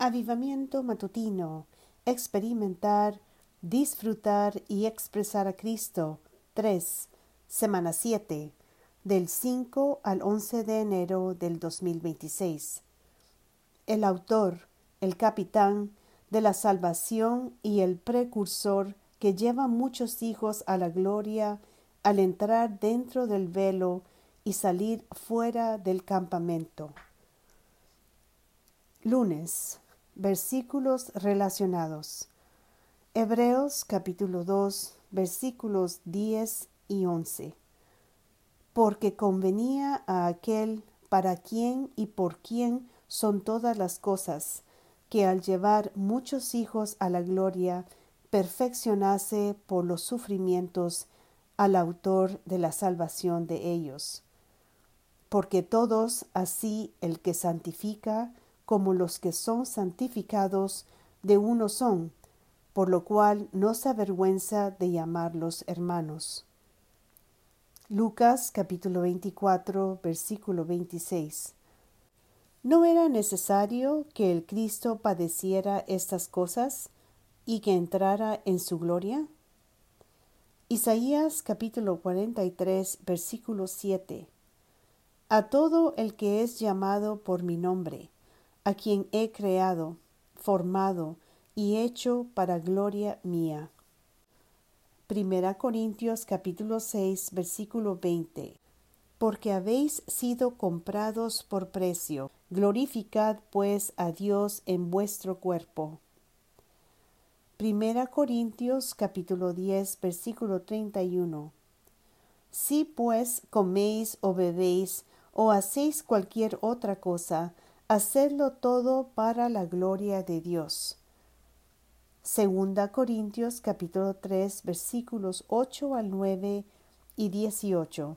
Avivamiento matutino. Experimentar, disfrutar y expresar a Cristo. 3. Semana 7. Del 5 al 11 de enero del 2026. El autor, el capitán de la salvación y el precursor que lleva muchos hijos a la gloria al entrar dentro del velo y salir fuera del campamento. Lunes. Versículos relacionados. Hebreos capítulo 2, versículos 10 y 11. Porque convenía a aquel para quien y por quien son todas las cosas, que al llevar muchos hijos a la gloria, perfeccionase por los sufrimientos al autor de la salvación de ellos. Porque todos, así el que santifica, como los que son santificados, de uno son, por lo cual no se avergüenza de llamarlos hermanos. Lucas capítulo 24, versículo 26. ¿No era necesario que el Cristo padeciera estas cosas y que entrara en su gloria? Isaías capítulo 43, versículo 7. A todo el que es llamado por mi nombre, a quien he creado, formado y hecho para gloria mía. Primera Corintios capítulo 6, versículo 20. Porque habéis sido comprados por precio, glorificad pues a Dios en vuestro cuerpo. Primera Corintios capítulo 10, versículo 31. Si pues coméis o bebéis o hacéis cualquier otra cosa, hacedlo todo para la gloria de Dios. Segunda Corintios capítulo 3 versículos 8 al 9 y 18.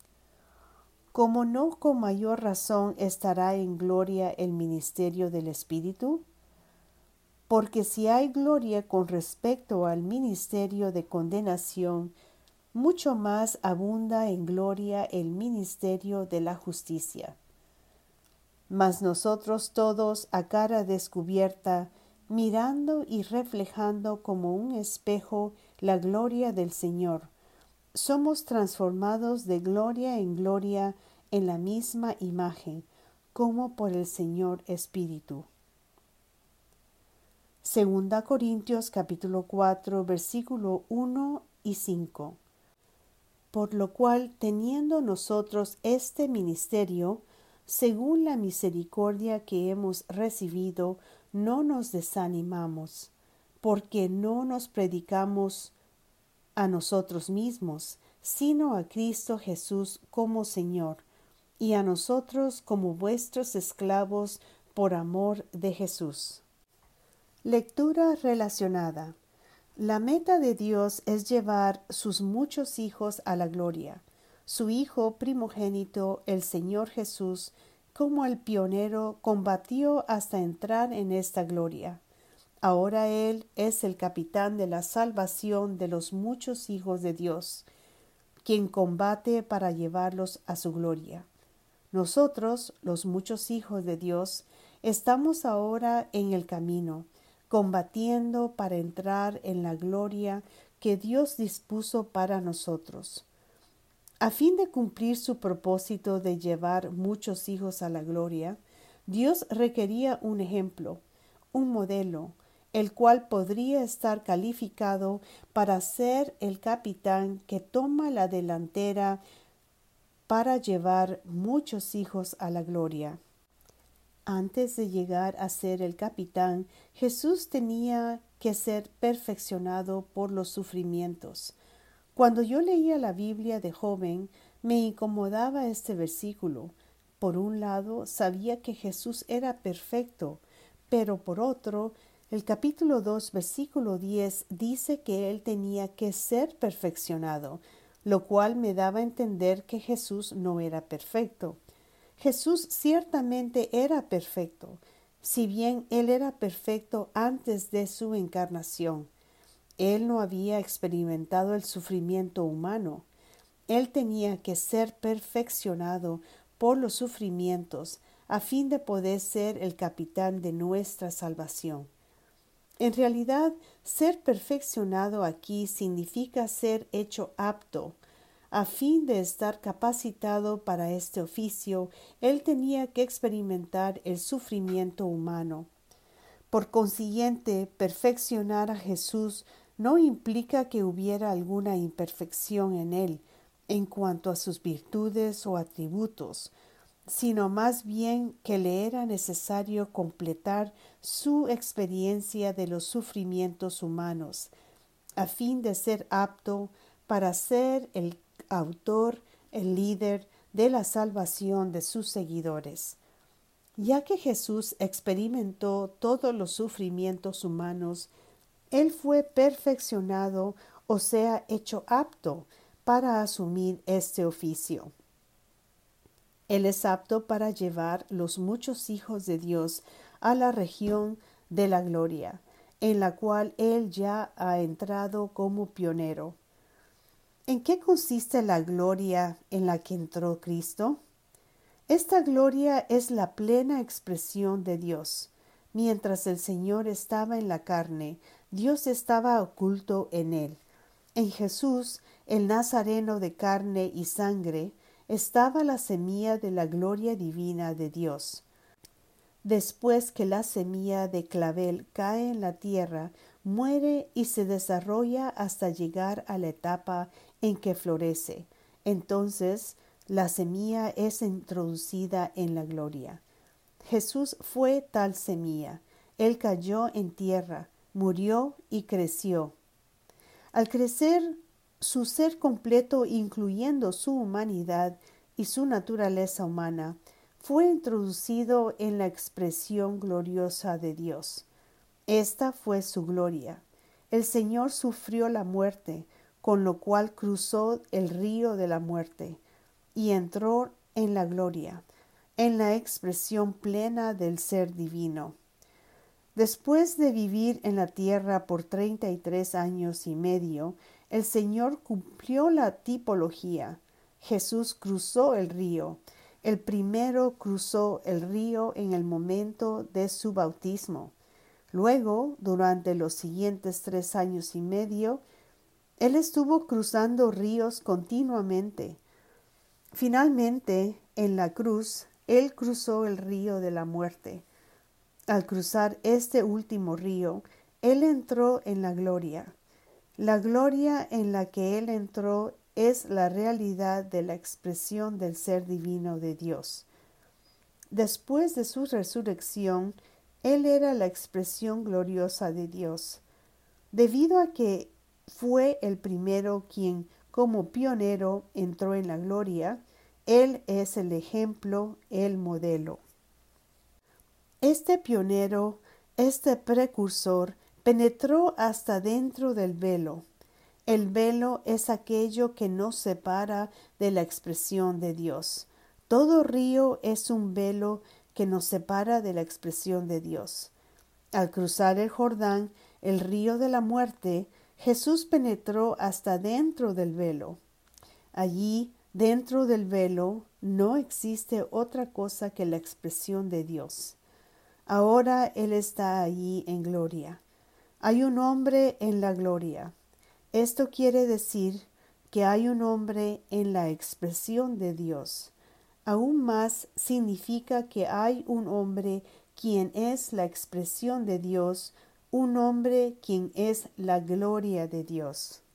¿Cómo no con mayor razón estará en gloria el ministerio del Espíritu? Porque si hay gloria con respecto al ministerio de condenación, mucho más abunda en gloria el ministerio de la justicia. Mas nosotros todos a cara descubierta, mirando y reflejando como un espejo la gloria del Señor, somos transformados de gloria en gloria en la misma imagen, como por el Señor Espíritu. Segunda Corintios capítulo 4, versículo 1 y 5. Por lo cual, teniendo nosotros este ministerio, según la misericordia que hemos recibido, no nos desanimamos, porque no nos predicamos a nosotros mismos, sino a Cristo Jesús como Señor, y a nosotros como vuestros esclavos por amor de Jesús. Lectura relacionada. La meta de Dios es llevar sus muchos hijos a la gloria. Su Hijo primogénito, el Señor Jesús, como el pionero, combatió hasta entrar en esta gloria. Ahora Él es el capitán de la salvación de los muchos hijos de Dios, quien combate para llevarlos a su gloria. Nosotros, los muchos hijos de Dios, estamos ahora en el camino, combatiendo para entrar en la gloria que Dios dispuso para nosotros. A fin de cumplir su propósito de llevar muchos hijos a la gloria, Dios requería un ejemplo, un modelo, el cual podría estar calificado para ser el capitán que toma la delantera para llevar muchos hijos a la gloria. Antes de llegar a ser el capitán, Jesús tenía que ser perfeccionado por los sufrimientos. Cuando yo leía la Biblia de joven, me incomodaba este versículo. Por un lado, sabía que Jesús era perfecto, pero por otro, el capítulo 2, versículo 10 dice que Él tenía que ser perfeccionado, lo cual me daba a entender que Jesús no era perfecto. Jesús ciertamente era perfecto, si bien Él era perfecto antes de su encarnación. Él no había experimentado el sufrimiento humano. Él tenía que ser perfeccionado por los sufrimientos a fin de poder ser el capitán de nuestra salvación. En realidad, ser perfeccionado aquí significa ser hecho apto. A fin de estar capacitado para este oficio, él tenía que experimentar el sufrimiento humano. Por consiguiente, perfeccionar a Jesús no implica que hubiera alguna imperfección en él en cuanto a sus virtudes o atributos, sino más bien que le era necesario completar su experiencia de los sufrimientos humanos, a fin de ser apto para ser el autor, el líder de la salvación de sus seguidores. Ya que Jesús experimentó todos los sufrimientos humanos, él fue perfeccionado, o sea, hecho apto para asumir este oficio. Él es apto para llevar los muchos hijos de Dios a la región de la gloria, en la cual él ya ha entrado como pionero. ¿En qué consiste la gloria en la que entró Cristo? Esta gloria es la plena expresión de Dios. Mientras el Señor estaba en la carne, Dios estaba oculto en él. En Jesús, el Nazareno de carne y sangre, estaba la semilla de la gloria divina de Dios. Después que la semilla de clavel cae en la tierra, muere y se desarrolla hasta llegar a la etapa en que florece. Entonces, la semilla es introducida en la gloria. Jesús fue tal semilla. Él cayó en tierra, murió y creció. Al crecer, su ser completo, incluyendo su humanidad y su naturaleza humana, fue introducido en la expresión gloriosa de Dios. Esta fue su gloria. El Señor sufrió la muerte, con lo cual cruzó el río de la muerte y entró en la gloria, en la expresión plena del ser divino. Después de vivir en la tierra por 33 años y medio, el Señor cumplió la tipología. Jesús cruzó el río. El primero cruzó el río en el momento de su bautismo. Luego, durante los siguientes 3 años y medio, Él estuvo cruzando ríos continuamente. Finalmente, en la cruz, Él cruzó el río de la muerte. Al cruzar este último río, Él entró en la gloria. La gloria en la que Él entró es la realidad de la expresión del ser divino de Dios. Después de su resurrección, Él era la expresión gloriosa de Dios. Debido a que fue el primero quien, como pionero, entró en la gloria, Él es el ejemplo, el modelo. Este pionero, este precursor, penetró hasta dentro del velo. El velo es aquello que nos separa de la expresión de Dios. Todo río es un velo que nos separa de la expresión de Dios. Al cruzar el Jordán, el río de la muerte, Jesús penetró hasta dentro del velo. Allí, dentro del velo, no existe otra cosa que la expresión de Dios. Ahora Él está allí en gloria. Hay un hombre en la gloria. Esto quiere decir que hay un hombre en la expresión de Dios. Aún más significa que hay un hombre quien es la expresión de Dios, un hombre quien es la gloria de Dios.